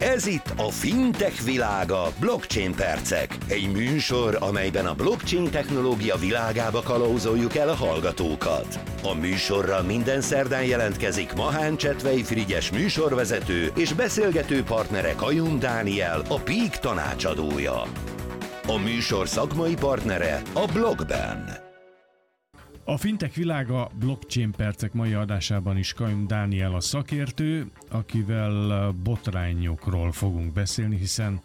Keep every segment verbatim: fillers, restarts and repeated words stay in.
Ez itt a Fintech világa, Blockchain percek. Egy műsor, amelyben a blockchain technológia világába kalauzoljuk el a hallgatókat. A műsorra minden szerdán jelentkezik Mahán Csetvei Frigyes műsorvezető és beszélgető partnere Kajun Dániel, a Peak tanácsadója. A műsor szakmai partnere a Blockben. A Fintech világa Blockchain percek mai adásában is Kajun Dániel a szakértő, akivel botrányokról fogunk beszélni, hiszen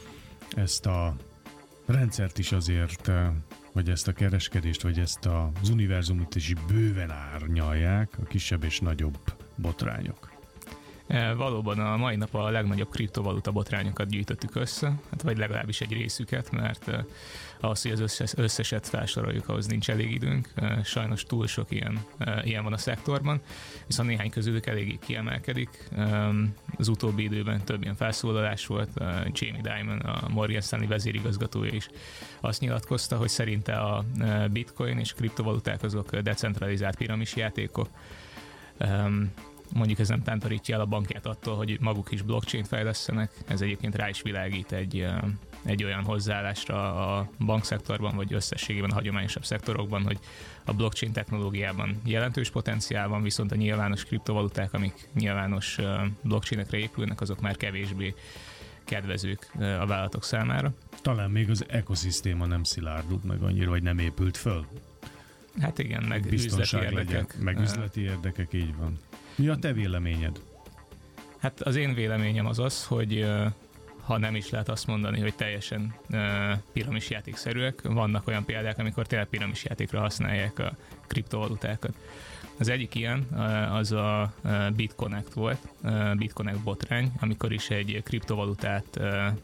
ezt a rendszert is azért, vagy ezt a kereskedést, vagy ezt az univerzumot is bőven árnyalják a kisebb és nagyobb botrányok. E, valóban a mai nap a legnagyobb kriptovaluta botrányokat gyűjtöttük össze, hát vagy legalábbis egy részüket, mert eh, ahhoz, hogy az összes, összeset felsoroljuk, ahhoz nincs elég időnk. Eh, sajnos túl sok ilyen, eh, ilyen van a szektorban, viszont néhány közülük eléggé kiemelkedik. Eh, az utóbbi időben több ilyen felszólalás volt, eh, Jamie Dimon, a Morgan Stanley vezérigazgatója is azt nyilatkozta, hogy szerinte a eh, bitcoin és kriptovaluták azok decentralizált piramisjátékok. Eh, Mondjuk ez nem tántorítja el a bankját attól, hogy maguk is blockchain fejlesztenek. Ez egyébként rá is világít egy, egy olyan hozzáállásra a bankszektorban, vagy összességében a hagyományosabb szektorokban, hogy a blockchain technológiában jelentős potenciál van, viszont a nyilvános kriptovaluták, amik nyilvános blockchainekre épülnek, azok már kevésbé kedvezők a vállalatok számára. Talán még az ekoszisztéma nem szilárdult meg annyira, vagy nem épült föl. Hát igen, meg biztonság üzleti legyen, érdekek. meg üzleti érdekek, így van. Mi a te véleményed? Hát az én véleményem az az, hogy ha nem is lehet azt mondani, hogy teljesen piramisjátékszerűek, vannak olyan példák, amikor tényleg piramisjátékra használják a kriptovalutákat. Az egyik ilyen az a BitConnect volt, BitConnect botrány, amikor is egy kriptovalutát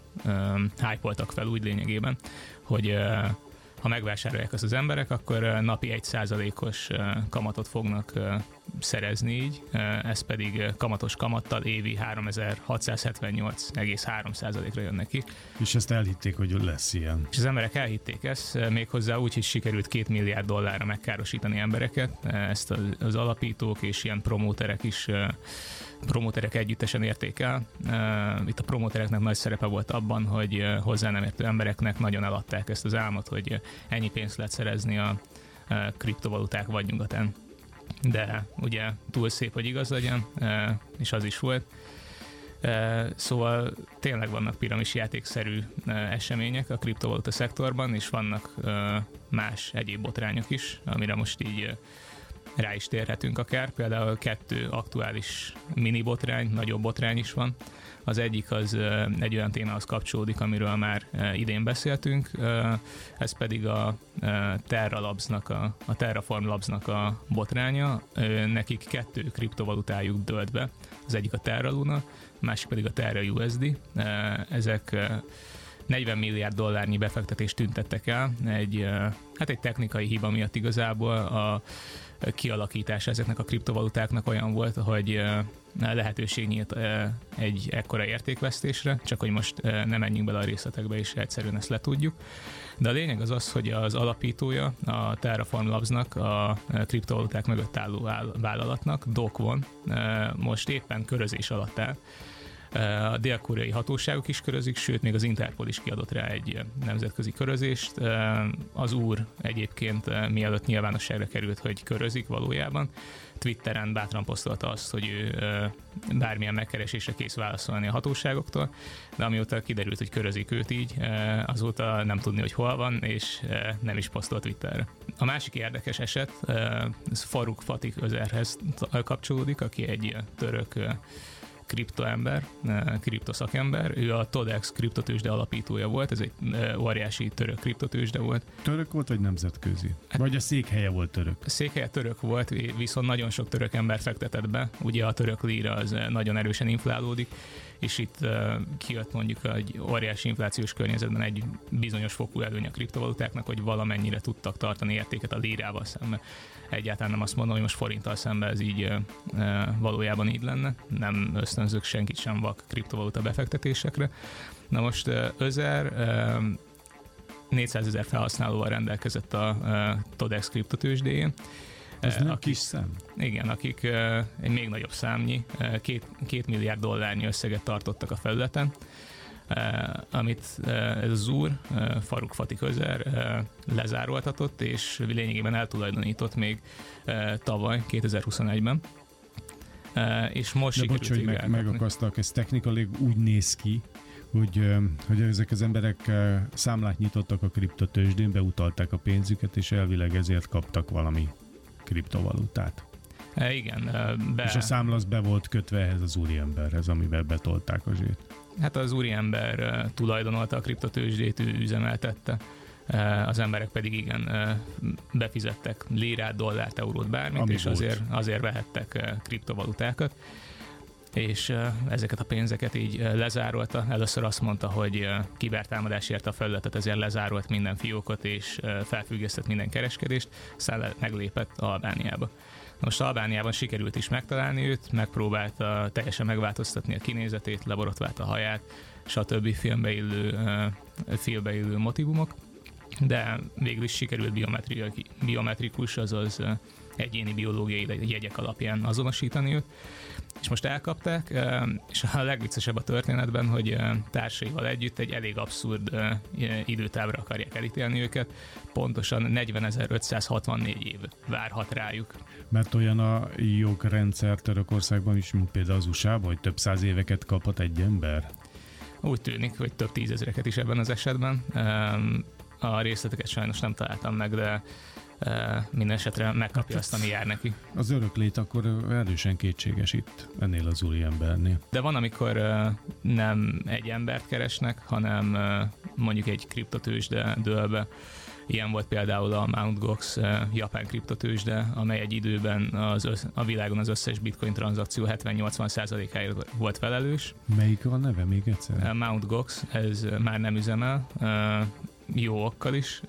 hype-oltak fel úgy lényegében, hogy ha megvásárolják azt az emberek, akkor napi egy százalékos kamatot fognak szerezni így, ez pedig kamatos kamattal évi háromezer-hatszázhetvennyolc egész három százalékra jön neki. És ezt elhitték, hogy lesz ilyen. És az emberek elhitték ezt, méghozzá úgy, hogy sikerült két milliárd dollárra megkárosítani embereket, ezt az alapítók és ilyen promóterek is promóterek együttesen érték el. Itt a promótereknek nagy szerepe volt abban, hogy hozzá nem értő embereknek nagyon eladták ezt az álmot, hogy ennyi pénzt lehet szerezni a kriptovaluták vagy nyugatán. De ugye túl szép, hogy igaz legyen, és az is volt. Szóval tényleg vannak piramisjátékszerű események a kriptovaluta szektorban, és vannak más egyéb botrányok is, amire most így rá is térhetünk akár. Például kettő aktuális mini botrány, nagyobb botrány is van. Az egyik az egy olyan témához kapcsolódik, amiről már idén beszéltünk, ez pedig a Terra Labsnak, a, a Terraform Labsnak a botránya. Nekik kettő kriptovalutájuk dőlt be. Az egyik a Terra Luna, a másik pedig a Terra u es dé. Ezek negyven milliárd dollárnyi befektetést tüntettek el. Egy, hát egy technikai hiba miatt igazából a kialakítása ezeknek a kriptovalutáknak olyan volt, hogy lehetőség nyílt egy ekkora értékvesztésre, csak hogy most nem menjünk bele a részletekbe, és egyszerűen ezt letudjuk. De a lényeg az az, hogy az alapítója a Terraform Labsnak, a kriptovaluták mögött álló vállalatnak, Do Kwon, most éppen körözés alatt áll. A dél-koreai hatóságok is körözik, sőt, még az Interpol is kiadott rá egy nemzetközi körözést. Az úr egyébként mielőtt nyilvánosságra került, hogy körözik valójában, Twitteren bátran posztolta azt, hogy ő bármilyen megkeresésre kész válaszolni a hatóságoktól, de amióta kiderült, hogy körözik őt így, azóta nem tudni, hogy hol van, és nem is posztolt Twitterre. A másik érdekes eset, ez Faruk Fatih Özerhez kapcsolódik, aki egy török kriptoember, kriptoszakember. Ő a Todex kriptotőzsde alapítója volt, ez egy óriási török kriptotőzsde volt. Török volt, vagy nemzetközi? Vagy a székhelye volt török? A székhelye török volt, viszont nagyon sok török ember fektetett be. Ugye a török líra az nagyon erősen inflálódik, és itt uh, kijött mondjuk egy óriási inflációs környezetben egy bizonyos fokú előny a kriptovalutáknak, hogy valamennyire tudtak tartani értéket a lírával szemben. Egyáltalán nem azt mondom, hogy most forinttal szemben ez így uh, valójában így lenne. Nem ösztönzök senkit sem vak kriptovaluta befektetésekre. Na most uh, Özer uh, négyszázezer felhasználóval rendelkezett a uh, Todex kriptotőzsdéjén, Ez nem akik, kis szám? Igen, akik egy még nagyobb számnyi, két, két milliárd dollárnyi összeget tartottak a felületen, amit ez az úr, Faruk Fatih Özer lezároltatott, és lényegében eltulajdonított még tavaly, kétezer-huszonegyben. És most de bocs, hogy meg, megakasztak, ez technikailag úgy néz ki, hogy, hogy ezek az emberek számlát nyitottak a kriptotőzsdén, beutalták a pénzüket, és elvileg ezért kaptak valami kriptovalutát. E, igen. Be... És a számla az be volt kötve ehhez az úriemberhez, amivel betolták a zsét. Hát az úriember tulajdonolta a kriptotőzsdét, ő üzemeltette. Az emberek pedig igen, befizettek lírát, dollárt, eurót, bármit, ami és azért, azért vehettek kriptovalutákat. És ezeket a pénzeket így lezárolta. Először azt mondta, hogy kibertámadás érte a felületet, ezért lezárolt minden fiókot, és felfüggesztett minden kereskedést, aztán meglépett Albániába. Most Albániában sikerült is megtalálni őt, megpróbálta teljesen megváltoztatni a kinézetét, leborotvált a haját, stb. filmbe illő, filmbe illő motivumok, de végül is sikerült biometrikus, azaz egyéni biológiai jegyek alapján azonosítani őt, és most elkapták, és a legviccesebb a történetben, hogy társaival együtt egy elég abszurd időtávra akarják elítélni őket, pontosan negyvenezer-ötszázhatvannégy év várhat rájuk. Mert olyan a jogrendszer Törökországban is, mint például az u es á-ban, hogy több száz éveket kaphat egy ember? Úgy tűnik, hogy több tízezreket is ebben az esetben. A részleteket sajnos nem találtam meg, de minden esetre megkapja azt, ami jár neki. Az öröklét akkor erősen kétséges itt, ennél az úriembernél. De van, amikor nem egy embert keresnek, hanem mondjuk egy kriptotőzsde dől be. Ilyen volt például a Mount Gox japán kriptotőzsde, amely egy időben az össz, a világon az összes bitcoin tranzakció hetven-nyolcvan százalékáért volt felelős. Melyik a neve még egyszer? Mount Gox, ez már nem üzemel, jó okkal is.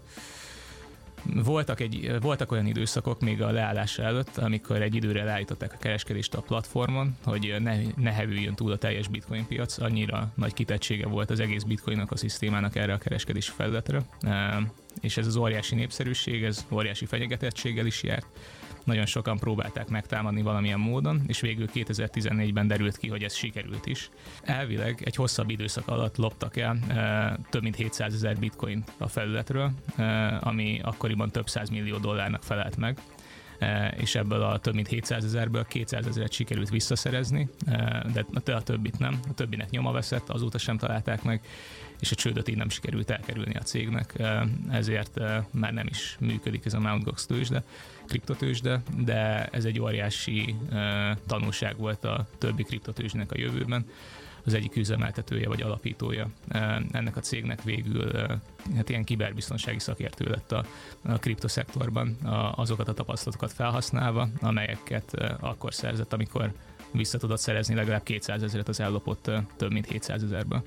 Voltak, egy, voltak olyan időszakok még a leállása előtt, amikor egy időre leállították a kereskedést a platformon, hogy ne, ne hevüljön túl a teljes bitcoin piac, annyira nagy kitettsége volt az egész bitcoin ökoszisztémának erre a kereskedési felületre, és ez az óriási népszerűség, ez óriási fenyegetettséggel is járt. Nagyon sokan próbálták megtámadni valamilyen módon, és végül kétezer-tizennégyben derült ki, hogy ez sikerült is. Elvileg egy hosszabb időszak alatt loptak el e, több mint hétszázezer bitcoint a felületről, e, ami akkoriban több százmillió dollárnak felelt meg, e, és ebből a több mint hétszázezerből kétszázezret sikerült visszaszerezni, e, de a többit nem, a többinek nyoma veszett, azóta sem találták meg, és a csődöt így nem sikerült elkerülni a cégnek, ezért már nem is működik ez a Mount Gox tőzsde, kriptotőzsde, de ez egy óriási tanulság volt a többi kriptotőzsdének a jövőben. Az egyik üzemeltetője vagy alapítója ennek a cégnek végül hát ilyen kiberbiztonsági szakértő lett a, a kriptoszektorban, azokat a tapasztalatokat felhasználva, amelyeket akkor szerzett, amikor vissza tudott szerezni legalább kétszázezret az ellopott több mint hétszázezerből.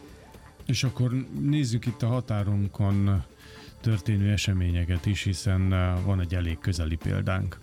És akkor nézzük itt a határunkon történő eseményeket is, hiszen van egy elég közeli példánk.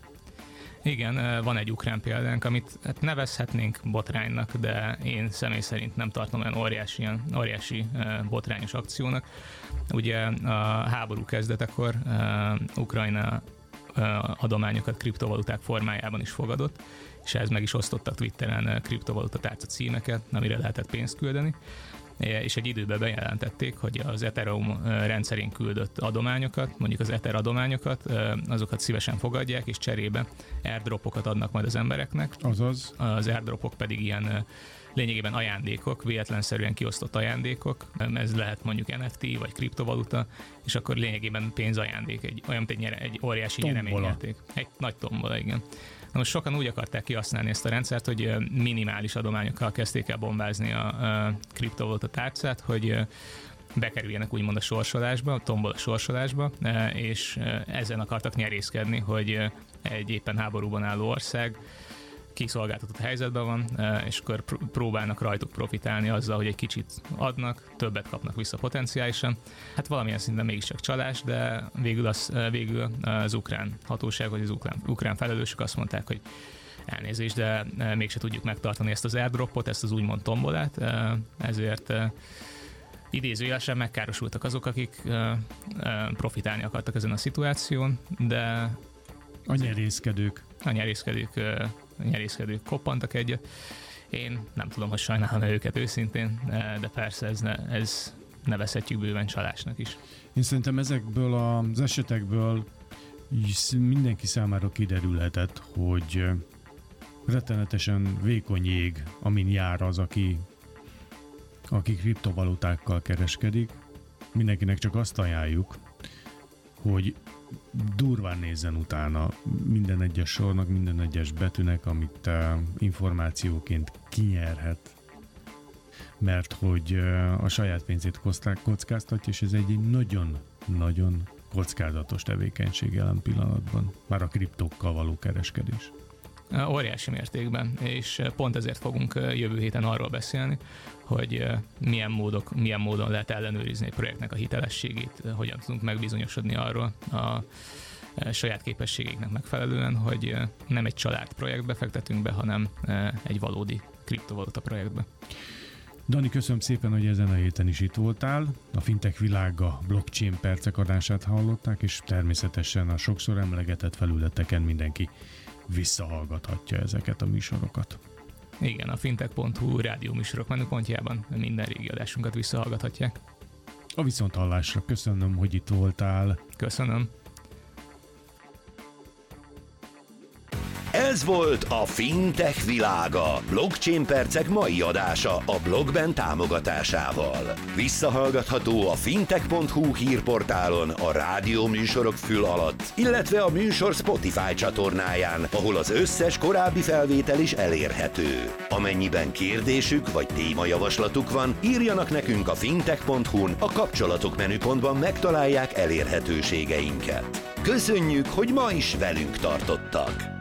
Igen, van egy ukrán példánk, amit hát nevezhetnénk botránynak, de én személy szerint nem tartom olyan óriási, ilyen óriási botrányos akciónak. Ugye a háború kezdetekor Ukrajna adományokat kriptovaluták formájában is fogadott, és ez meg is osztottak Twitteren kriptovaluta tárca címeket, amire lehetett pénzt küldeni, és egy időben bejelentették, hogy az Ethereum rendszerén küldött adományokat, mondjuk az Ether adományokat, azokat szívesen fogadják, és cserébe airdropokat adnak majd az embereknek. Azaz? Az airdropok pedig ilyen lényegében ajándékok, véletlenszerűen kiosztott ajándékok, ez lehet mondjuk en ef té vagy kriptovaluta, és akkor lényegében pénzajándék, egy, olyan, mint egy, nyere, egy óriási nyereményjáték. Egy nagy tombola, igen. Na most sokan úgy akarták kihasználni ezt a rendszert, hogy minimális adományokkal kezdték el bombázni a, a kriptovaluta tárcát, hogy bekerüljenek úgymond a sorsolásba, a tombola sorsolásba, és ezen akartak nyerészkedni, hogy egy éppen háborúban álló ország kiszolgáltatott helyzetben van, és akkor próbálnak rajtuk profitálni azzal, hogy egy kicsit adnak, többet kapnak vissza potenciálisan. Hát valamilyen szinten mégiscsak csalás, de végül az, végül az ukrán hatóság, vagy az ukrán, ukrán felelősök azt mondták, hogy elnézést, de mégse tudjuk megtartani ezt az airdropot, ezt az úgymond tombolát, ezért idézőjelesen megkárosultak azok, akik profitálni akartak ezen a szituáción, de A nyerészkedők. A nyerészkedők, a nyerészkedők koppantak egyet. Én nem tudom, hogy sajnálom őket őszintén, de persze ez, ne, ez nevezhetjük bőven csalásnak is. Én szerintem ezekből az esetekből mindenki számára kiderülhetett, hogy rettenetesen vékony jég, amin jár az, aki, aki kriptovalutákkal kereskedik. Mindenkinek csak azt ajánljuk, hogy durván nézzen utána minden egyes sornak, minden egyes betűnek, amit uh, információként kinyerhet, mert hogy uh, a saját pénzét kockáztatja, és ez egy nagyon-nagyon kockázatos tevékenység jelen pillanatban, már a kriptókkal való kereskedés. Óriási mértékben, és pont ezért fogunk jövő héten arról beszélni, hogy milyen, módok, milyen módon lehet ellenőrizni egy projektnek a hitelességét, hogyan tudunk megbizonyosodni arról a saját képességeknek megfelelően, hogy nem egy család projektbe fektetünk be, hanem egy valódi kriptovaluta projektbe. Dani, köszönöm szépen, hogy ezen a héten is itt voltál. A Fintech Világa blockchain percek adását hallották, és természetesen a sokszor emlegetett felületeken mindenki visszahallgathatja ezeket a műsorokat. Igen, a fintech pont hu rádió műsorok menüpontjában minden régi adásunkat visszahallgathatják. A viszonthallásra köszönöm, hogy itt voltál. Köszönöm. Ez volt a Fintech Világa, Blockchain Percek mai adása a Blogben támogatásával. Visszahallgatható a fintech pont hu hírportálon, a rádió műsorok fül alatt, illetve a műsor Spotify csatornáján, ahol az összes korábbi felvétel is elérhető. Amennyiben kérdésük vagy témajavaslatuk van, írjanak nekünk a fintech pont hu-n, a kapcsolatok menüpontban megtalálják elérhetőségeinket. Köszönjük, hogy ma is velünk tartottak!